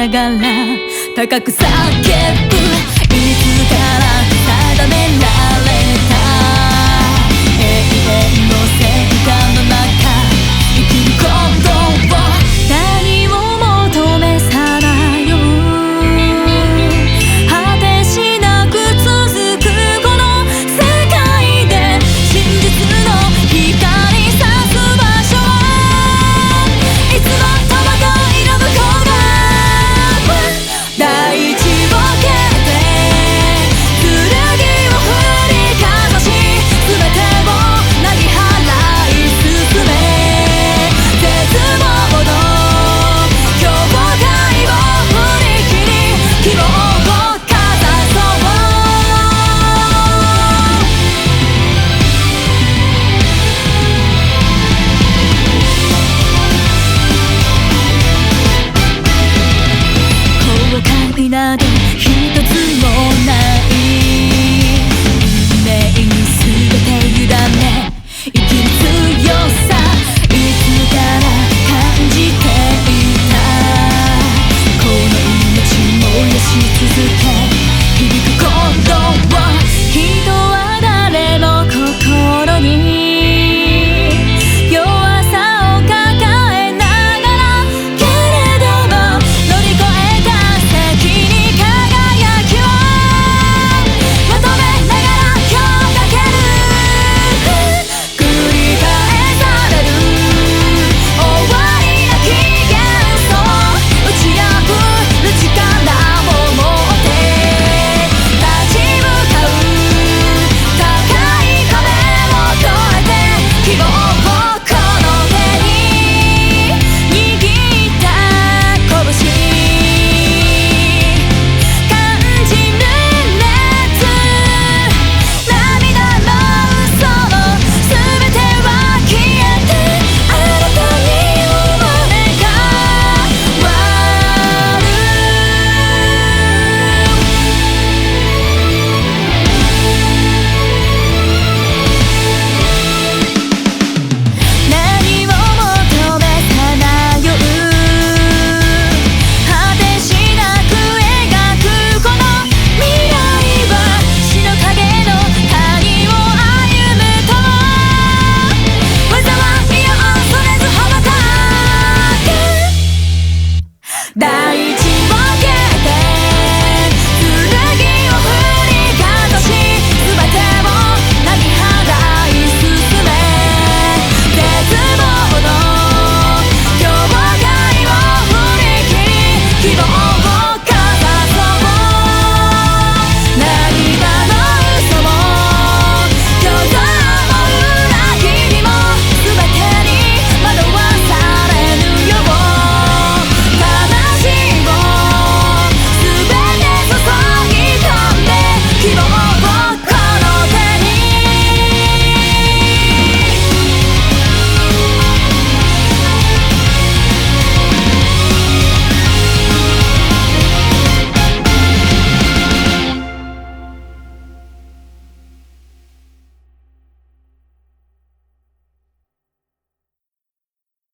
がら高く叫ぶ、いつから定められた永遠の戦火の中生きることを何を求めさまよう、果てしなく続くこの世界で真実の光さす場所は、いつも玉が色の向こう側大地を蹴って剣を振りかざし、全てをなぎ払い進め、絶望の境界を振り切り希望をかざそう。後悔など一つもない運命に全て委ね生きる強さ、いつから感じていたこの命燃やし続け